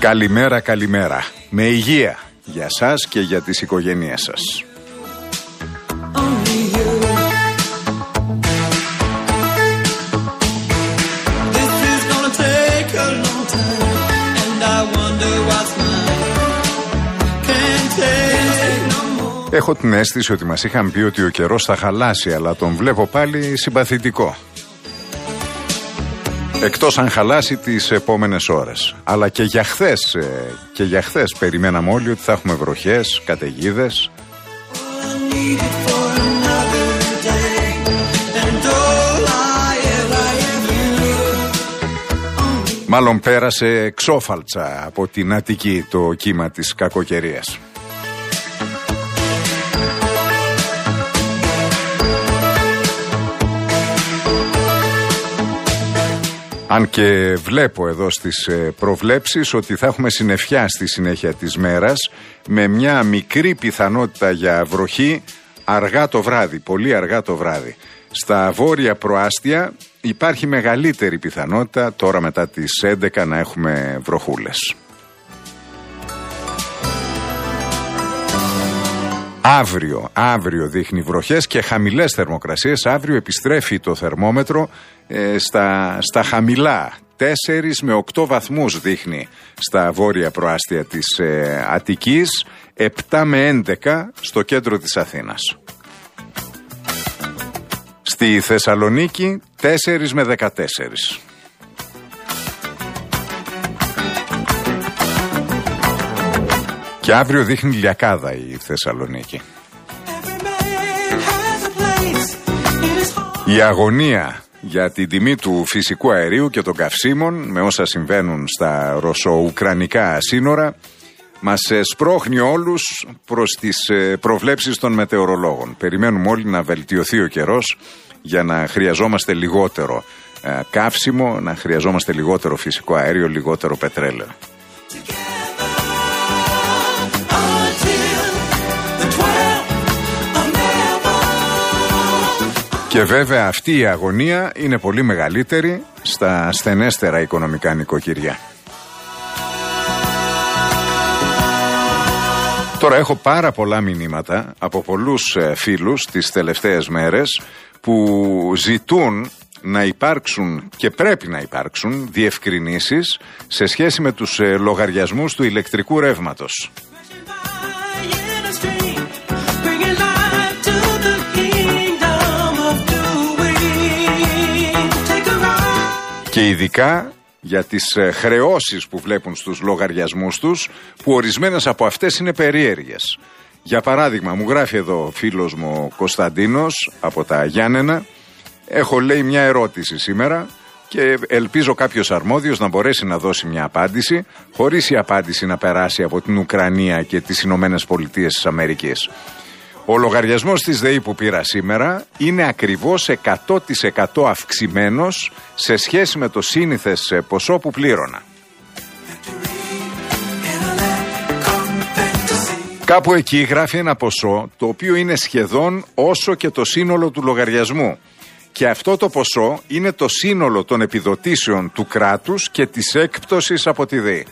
Καλημέρα, καλημέρα. Με υγεία για σας και για τις οικογένειές σας. Έχω την αίσθηση ότι μας είχαν πει ότι ο καιρός θα χαλάσει, αλλά τον βλέπω πάλι συμπαθητικό. Εκτός αν χαλάσει τις επόμενες ώρες. Αλλά και για χθες περιμέναμε όλοι ότι θα έχουμε βροχές, καταιγίδες. Μάλλον πέρασε εξόφαλτσα από την Αττική το κύμα της κακοκαιρίας. Αν και βλέπω εδώ στις προβλέψεις ότι θα έχουμε συννεφιά στη συνέχεια της μέρας, με μια μικρή πιθανότητα για βροχή αργά το βράδυ, πολύ αργά το βράδυ. Στα βόρεια προάστια υπάρχει μεγαλύτερη πιθανότητα τώρα μετά τις 11 να έχουμε βροχούλες. Αύριο δείχνει βροχές και χαμηλές θερμοκρασίες. Αύριο επιστρέφει το θερμόμετρο στα χαμηλά. 4 με 8 βαθμούς δείχνει στα βόρεια προάστια της Αττικής, 7 με 11 στο κέντρο της Αθήνας. Στη Θεσσαλονίκη 4 με 14. Και αύριο δείχνει λιακάδα η Θεσσαλονίκη. Η αγωνία για την τιμή του φυσικού αερίου και των καυσίμων, με όσα συμβαίνουν στα ρωσο-ουκρανικά σύνορα, μας σπρώχνει όλους προς τις προβλέψεις των μετεωρολόγων. Περιμένουμε όλοι να βελτιωθεί ο καιρός για να χρειαζόμαστε λιγότερο καύσιμο, να χρειαζόμαστε λιγότερο φυσικό αέριο, λιγότερο πετρέλαιο. Και βέβαια αυτή η αγωνία είναι πολύ μεγαλύτερη στα στενέστερα οικονομικά νοικοκυριά. Τώρα έχω πάρα πολλά μηνύματα από πολλούς φίλους τις τελευταίες μέρες που ζητούν να υπάρξουν και πρέπει να υπάρξουν διευκρινήσεις σε σχέση με τους λογαριασμούς του ηλεκτρικού ρεύματος. Και ειδικά για τις χρεώσεις που βλέπουν στους λογαριασμούς τους, που ορισμένες από αυτές είναι περίεργες. Για παράδειγμα, μου γράφει εδώ ο φίλος μου ο Κωνσταντίνος από τα Γιάννενα. Έχω, λέει, μια ερώτηση σήμερα και ελπίζω κάποιος αρμόδιος να μπορέσει να δώσει μια απάντηση, χωρίς η απάντηση να περάσει από την Ουκρανία και τις Ηνωμένες Πολιτείες της Αμερικής. Ο λογαριασμός της ΔΕΗ που πήρα σήμερα είναι ακριβώς 100% αυξημένος σε σχέση με το σύνηθες ποσό που πλήρωνα. Κάπου εκεί γράφει ένα ποσό το οποίο είναι σχεδόν όσο και το σύνολο του λογαριασμού. Και αυτό το ποσό είναι το σύνολο των επιδοτήσεων του κράτους και της έκπτωσης από τη ΔΕΗ.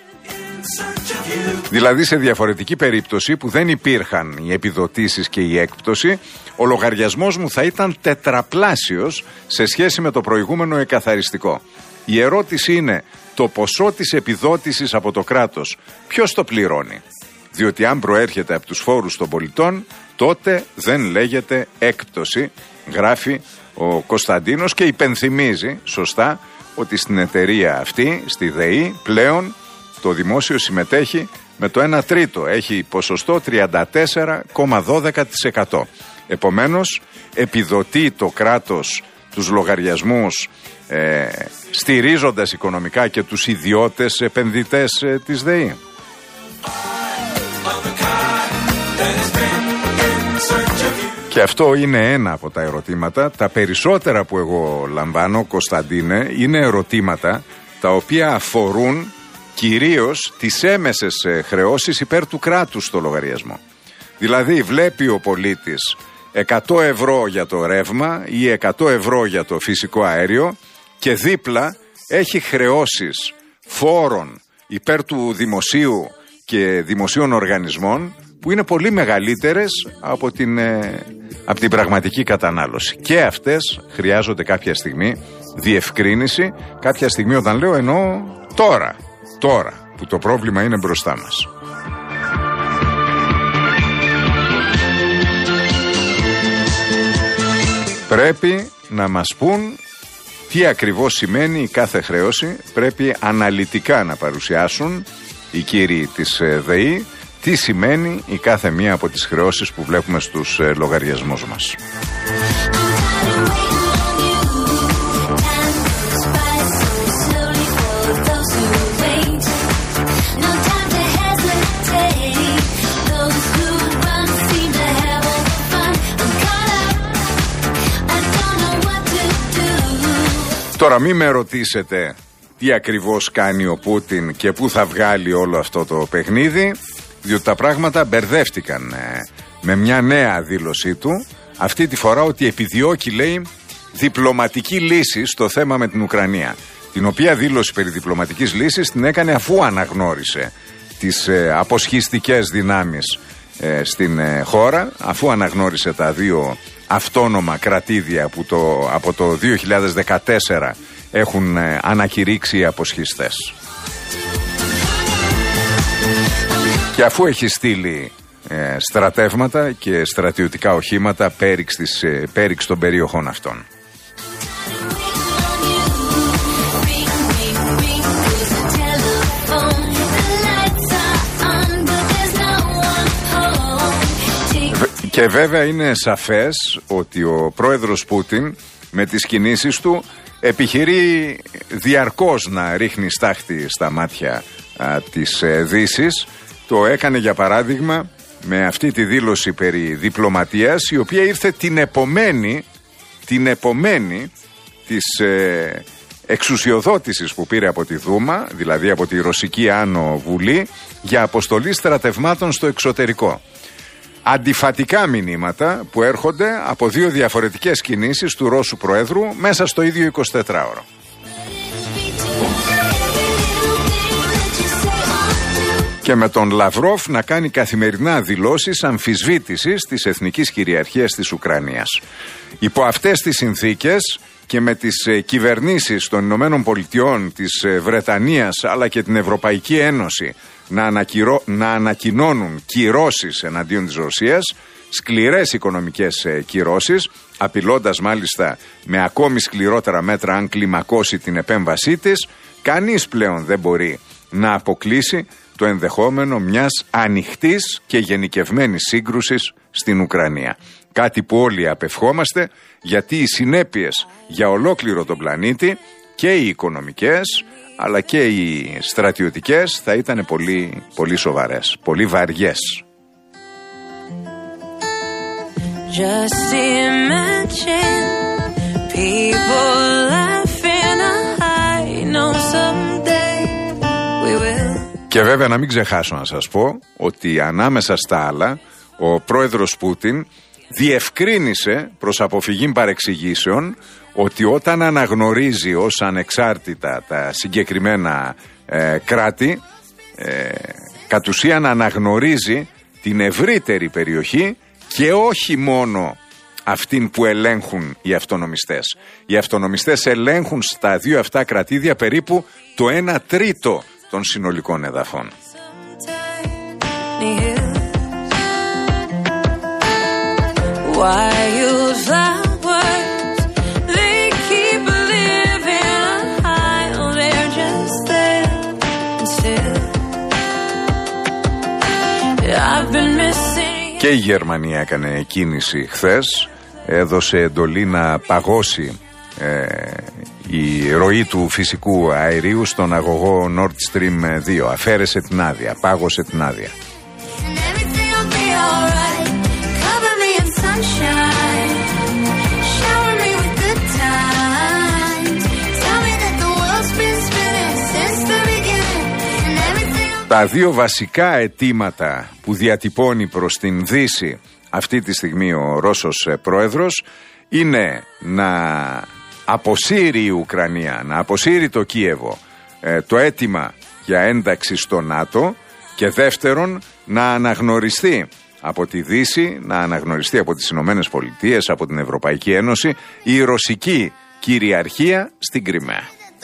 Δηλαδή, σε διαφορετική περίπτωση που δεν υπήρχαν οι επιδοτήσεις και η έκπτωση, ο λογαριασμός μου θα ήταν τετραπλάσιος σε σχέση με το προηγούμενο εκαθαριστικό. Η ερώτηση είναι, το ποσό της επιδότησης από το κράτος ποιος το πληρώνει? Διότι αν προέρχεται από τους φόρους των πολιτών, τότε δεν λέγεται έκπτωση, γράφει ο Κωνσταντίνος και υπενθυμίζει σωστά ότι στην εταιρεία αυτή, στη ΔΕΗ, πλέον το δημόσιο συμμετέχει με το 1 τρίτο, έχει ποσοστό 34,12%. Επομένως, επιδοτεί το κράτος τους λογαριασμούς στηρίζοντας οικονομικά και τους ιδιώτες επενδυτές της ΔΕΗ. Και αυτό είναι ένα από τα ερωτήματα. Τα περισσότερα που εγώ λαμβάνω, Κωνσταντίνε, είναι ερωτήματα τα οποία αφορούν κυρίως τις έμεσες χρεώσεις υπέρ του κράτους στο λογαριασμό. Δηλαδή βλέπει ο πολίτης 100 ευρώ για το ρεύμα ή 100 ευρώ για το φυσικό αέριο και δίπλα έχει χρεώσεις φόρων υπέρ του δημοσίου και δημοσίων οργανισμών που είναι πολύ μεγαλύτερες από την πραγματική κατανάλωση. Και αυτές χρειάζονται κάποια στιγμή διευκρίνηση. Κάποια στιγμή, όταν λέω, εννοώ τώρα που το πρόβλημα είναι μπροστά μας. Πρέπει να μας πούν τι ακριβώς σημαίνει η κάθε χρέωση. Πρέπει αναλυτικά να παρουσιάσουν οι κύριοι της ΔΕΗ τι σημαίνει η κάθε μία από τις χρεώσεις που βλέπουμε στους λογαριασμούς μας. Τώρα μην με ρωτήσετε τι ακριβώς κάνει ο Πούτιν και πού θα βγάλει όλο αυτό το παιχνίδι, διότι τα πράγματα μπερδεύτηκαν με μια νέα δήλωσή του, αυτή τη φορά ότι επιδιώκει, λέει, διπλωματική λύση στο θέμα με την Ουκρανία, την οποία δήλωση περί διπλωματικής λύσης την έκανε αφού αναγνώρισε τις αποσχιστικές δυνάμεις στην χώρα, αφού αναγνώρισε τα δύο αυτόνομα κρατήδια που από το 2014 έχουν ανακηρύξει οι αποσχιστές. Και αφού έχει στείλει στρατεύματα και στρατιωτικά οχήματα πέριξ των περιοχών αυτών. Και βέβαια είναι σαφές ότι ο πρόεδρος Πούτιν με τις κινήσεις του επιχειρεί διαρκώς να ρίχνει στάχτη στα μάτια της Δύσης. Το έκανε για παράδειγμα με αυτή τη δήλωση περί διπλωματίας, η οποία ήρθε την επομένη της εξουσιοδότησης που πήρε από τη Δούμα, δηλαδή από τη Ρωσική Άνω Βουλή, για αποστολή στρατευμάτων στο εξωτερικό. Αντιφατικά μηνύματα που έρχονται από δύο διαφορετικές κινήσεις του Ρώσου Προέδρου μέσα στο ίδιο 24ωρο. Και με τον Λαυρόφ να κάνει καθημερινά δηλώσεις αμφισβήτησης της εθνικής κυριαρχίας της Ουκρανίας. Υπό αυτές τις συνθήκες και με τις κυβερνήσεις των Ηνωμένων Πολιτειών, της Βρετανίας αλλά και την Ευρωπαϊκή Ένωση να ανακοινώνουν κυρώσεις εναντίον της Ρωσίας, σκληρές οικονομικές κυρώσεις, απειλώντας μάλιστα με ακόμη σκληρότερα μέτρα αν κλιμακώσει την επέμβασή της, κανείς πλέον δεν μπορεί να αποκλείσει το ενδεχόμενο μιας ανοιχτής και γενικευμένης σύγκρουσης στην Ουκρανία. Κάτι που όλοι απευχόμαστε, γιατί οι συνέπειες για ολόκληρο τον πλανήτη, και οι οικονομικές αλλά και οι στρατιωτικές, θα ήταν πολύ, πολύ σοβαρές, πολύ βαριές. Just imagine people laughing, I know someday we will. Και βέβαια να μην ξεχάσω να σας πω ότι ανάμεσα στα άλλα ο πρόεδρος Πούτιν διευκρίνησε προς αποφυγή παρεξηγήσεων ότι όταν αναγνωρίζει ως ανεξάρτητα τα συγκεκριμένα κράτη, κατ' ουσίαν αναγνωρίζει την ευρύτερη περιοχή και όχι μόνο αυτήν που ελέγχουν οι αυτονομιστές. Οι αυτονομιστές ελέγχουν στα δύο αυτά κρατήδια περίπου το 1/3 των συνολικών εδαφών. Και η Γερμανία έκανε κίνηση χθες, έδωσε εντολή να παγώσει η ροή του φυσικού αερίου στον αγωγό Nord Stream 2. Αφαίρεσε την άδεια, πάγωσε την άδεια. Τα δύο βασικά αιτήματα που διατυπώνει προς την Δύση αυτή τη στιγμή ο Ρώσος πρόεδρος είναι να αποσύρει η Ουκρανία, να αποσύρει το Κίεβο το αίτημα για ένταξη στο ΝΑΤΟ και δεύτερον να αναγνωριστεί από τη Δύση, να αναγνωριστεί από τις Ηνωμένες Πολιτείες, από την Ευρωπαϊκή Ένωση η ρωσική κυριαρχία στην Κριμαία.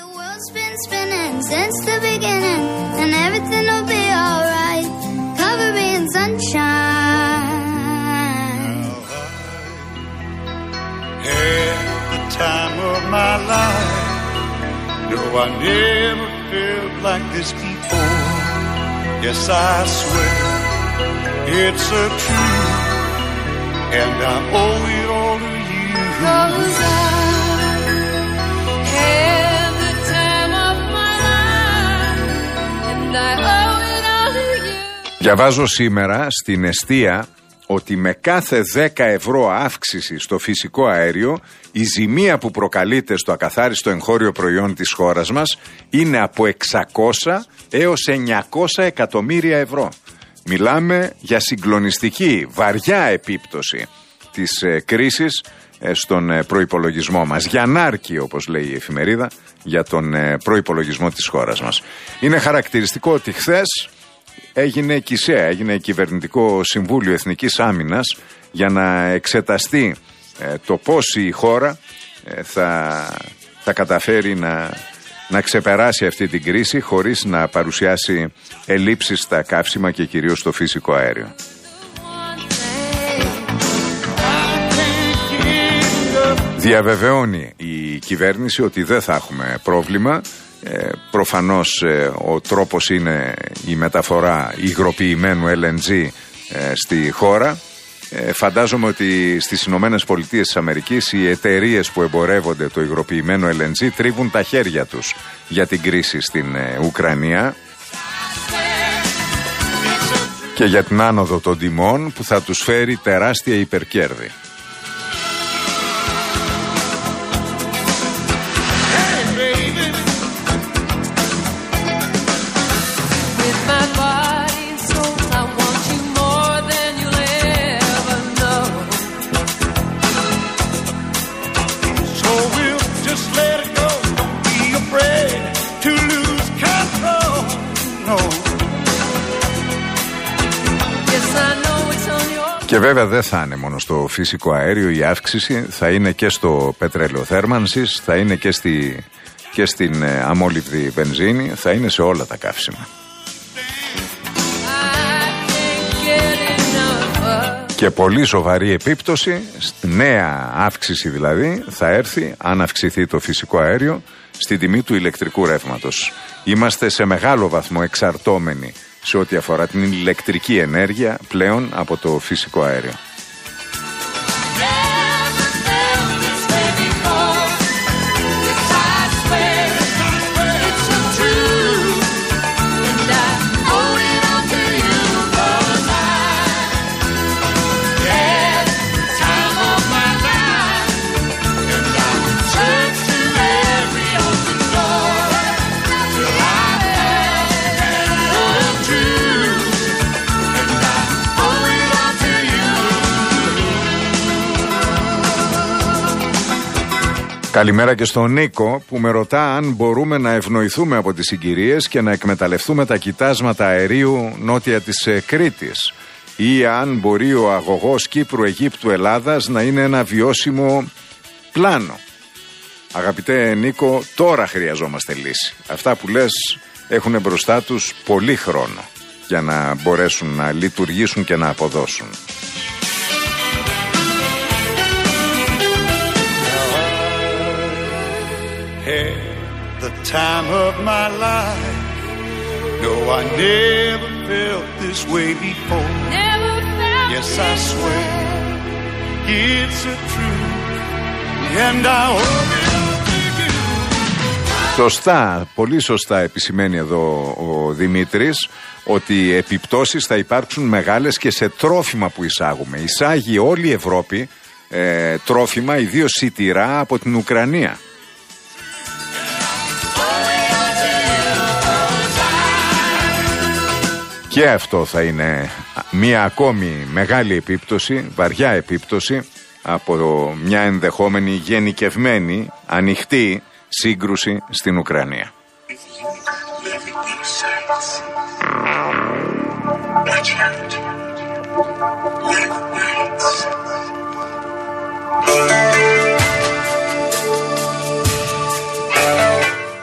Time of my life, no, I never felt like this before. Yes, I swear it's a truth, and I owe it all to you. 'Cause I had the time of my life, and I owe it all to you. Διαβάζω σήμερα στην εστία ότι με κάθε 10 ευρώ αύξηση στο φυσικό αέριο η ζημία που προκαλείται στο ακαθάριστο εγχώριο προϊόν της χώρας μας είναι από 600 έως 900 εκατομμύρια ευρώ. Μιλάμε για συγκλονιστική, βαριά επίπτωση της κρίσης στον προϋπολογισμό μας. Γιαννάρκη, όπως λέει η εφημερίδα, για τον προϋπολογισμό της χώρας μας. Είναι χαρακτηριστικό ότι χθες έγινε ΚΙΣΕΑ, έγινε Κυβερνητικό Συμβούλιο Εθνικής Άμυνας για να εξεταστεί το πώς η χώρα θα καταφέρει να ξεπεράσει αυτή την κρίση χωρίς να παρουσιάσει ελλείψεις στα καύσιμα και κυρίως στο φυσικό αέριο. Διαβεβαιώνει η κυβέρνηση ότι δεν θα έχουμε πρόβλημα. Προφανώς ο τρόπος είναι η μεταφορά υγροποιημένου LNG στη χώρα. Φαντάζομαι ότι στις Ηνωμένες Πολιτείες της Αμερικής οι εταιρείες που εμπορεύονται το υγροποιημένο LNG τρίβουν τα χέρια τους για την κρίση στην Ουκρανία και για την άνοδο των τιμών που θα τους φέρει τεράστια υπερκέρδη. Και βέβαια δεν θα είναι μόνο στο φυσικό αέριο η αύξηση, θα είναι και στο πετρέλαιο θέρμανσης, θα είναι και στην αμόλυβδη βενζίνη, θα είναι σε όλα τα καύσιμα. Και πολύ σοβαρή επίπτωση, νέα αύξηση δηλαδή, θα έρθει αν αυξηθεί το φυσικό αέριο στη τιμή του ηλεκτρικού ρεύματος. Είμαστε σε μεγάλο βαθμό εξαρτώμενοι σε ό,τι αφορά την ηλεκτρική ενέργεια πλέον από το φυσικό αέριο. Καλημέρα και στον Νίκο που με ρωτά αν μπορούμε να ευνοηθούμε από τις συγκυρίες και να εκμεταλλευτούμε τα κοιτάσματα αερίου νότια της Κρήτης ή αν μπορεί ο αγωγός Κύπρου, Αιγύπτου, Ελλάδας να είναι ένα βιώσιμο πλάνο. Αγαπητέ Νίκο, τώρα χρειαζόμαστε λύση. Αυτά που λες έχουν μπροστά τους πολύ χρόνο για να μπορέσουν να λειτουργήσουν και να αποδώσουν. The time of my life, no, I never felt this way before. Never felt yes, I swear it's a truth, and I hope it. Σωστά, πολύ σωστά επισημαίνει εδώ ο Δημήτρης ότι οι επιπτώσεις θα υπάρξουν μεγάλες και σε τρόφιμα που εισάγουμε. Εισάγει όλη η Ευρώπη τρόφιμα, ιδίως σιτηρά από την Ουκρανία. Και αυτό θα είναι μια ακόμη μεγάλη επίπτωση, βαριά επίπτωση από μια ενδεχόμενη γενικευμένη, ανοιχτή σύγκρουση στην Ουκρανία.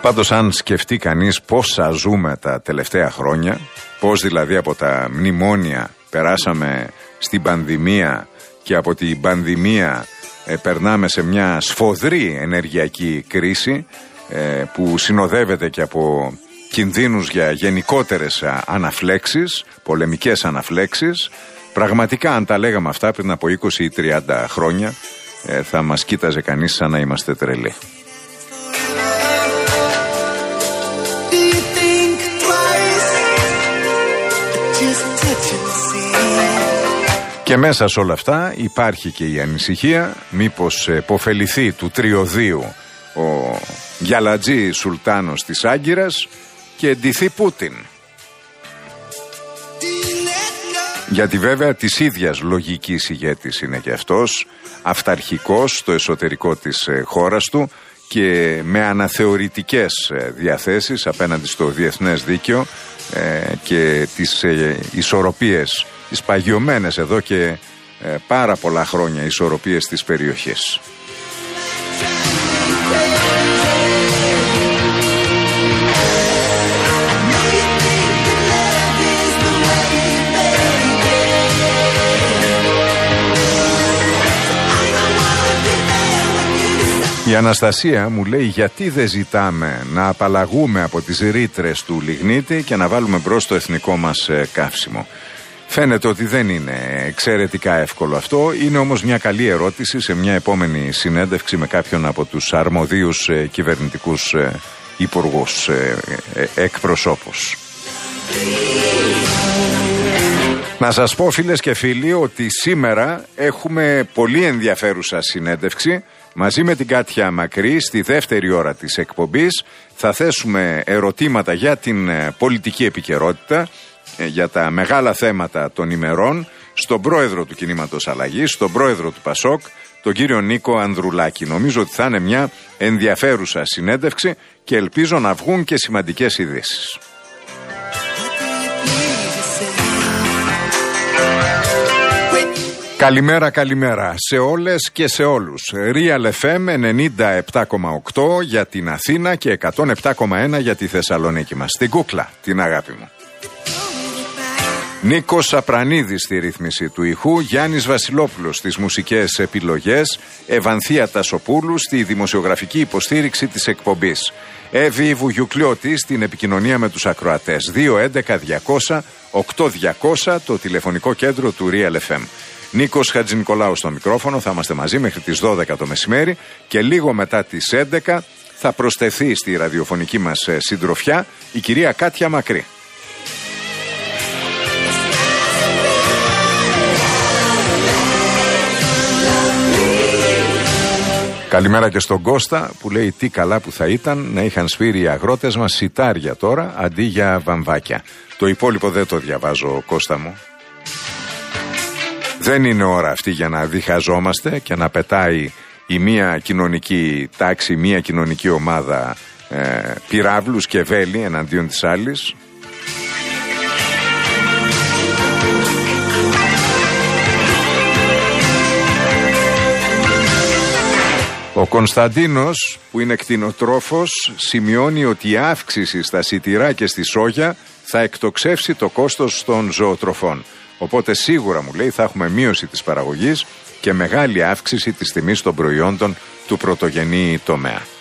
Πάντως αν σκεφτεί κανείς πόσα ζούμε τα τελευταία χρόνια, πώς δηλαδή από τα μνημόνια περάσαμε στην πανδημία και από την πανδημία περνάμε σε μια σφοδρή ενεργειακή κρίση που συνοδεύεται και από κινδύνους για γενικότερες αναφλέξεις, πολεμικές αναφλέξεις. Πραγματικά αν τα λέγαμε αυτά πριν από 20 ή 30 χρόνια θα μας κοίταζε κανείς σαν να είμαστε τρελοί. Και μέσα σε όλα αυτά υπάρχει και η ανησυχία μήπως επωφεληθεί του τριωδίου ο Γιαλατζή Σουλτάνος της Άγκυρας και ντυθεί Πούτιν. Γιατί βέβαια της ίδιας λογικής ηγέτης είναι και αυτός, αυταρχικός στο εσωτερικό της χώρας του και με αναθεωρητικές διαθέσεις απέναντι στο διεθνές δίκαιο και τις ισορροπίες, τις παγιωμένες εδώ και πάρα πολλά χρόνια ισορροπίες της περιοχής. Η Αναστασία μου λέει γιατί δεν ζητάμε να απαλλαγούμε από τις ρήτρες του λιγνίτη και να βάλουμε μπρος το εθνικό μας καύσιμο. Φαίνεται ότι δεν είναι εξαιρετικά εύκολο αυτό, είναι όμως μια καλή ερώτηση σε μια επόμενη συνέντευξη με κάποιον από τους αρμοδίους κυβερνητικούς υπουργούς, εκπροσώπους. Να σας πω φίλες και φίλοι ότι σήμερα έχουμε πολύ ενδιαφέρουσα συνέντευξη. Μαζί με την Κάτια Μακρύ στη δεύτερη ώρα της εκπομπής θα θέσουμε ερωτήματα για την πολιτική επικαιρότητα, για τα μεγάλα θέματα των ημερών, στον πρόεδρο του Κινήματος Αλλαγής, στον πρόεδρο του Πασόκ, τον κύριο Νίκο Ανδρουλάκη. Νομίζω ότι θα είναι μια ενδιαφέρουσα συνέντευξη και ελπίζω να βγουν και σημαντικές ειδήσεις. Καλημέρα, καλημέρα σε όλες και σε όλους. Real FM 97,8 για την Αθήνα και 107,1 για τη Θεσσαλονίκη μας. Την κούκλα, την αγάπη μου. Νίκος Απρανίδης στη ρύθμιση του ηχού, Γιάννης Βασιλόπουλος στις μουσικές επιλογές, Ευανθία Τασοπούλου στη δημοσιογραφική υποστήριξη της εκπομπής. Εύη Βουγιουκλιώτη στην επικοινωνία με τους ακροατές. 211-200-8200 το τηλεφωνικό κέντρο του Real FM. Νίκος Χατζηνικολάου στο μικρόφωνο, θα είμαστε μαζί μέχρι τις 12 το μεσημέρι και λίγο μετά τις 11 θα προσθεθεί στη ραδιοφωνική μας συντροφιά η κυρία Κάτια Μακρύ. Καλημέρα και στον Κώστα που λέει τι καλά που θα ήταν να είχαν σφύρει οι αγρότες μας σιτάρια τώρα αντί για βαμβάκια. Το υπόλοιπο δεν το διαβάζω, Κώστα μου. Δεν είναι ώρα αυτή για να διχαζόμαστε και να πετάει η μία κοινωνική τάξη, η μία κοινωνική ομάδα πυράβλους και βέλη εναντίον της άλλης. Ο Κωνσταντίνος που είναι κτηνοτρόφος σημειώνει ότι η αύξηση στα σιτηρά και στη σόγια θα εκτοξεύσει το κόστος των ζωοτροφών. Οπότε σίγουρα μου λέει θα έχουμε μείωση της παραγωγής και μεγάλη αύξηση της τιμής των προϊόντων του πρωτογενή τομέα.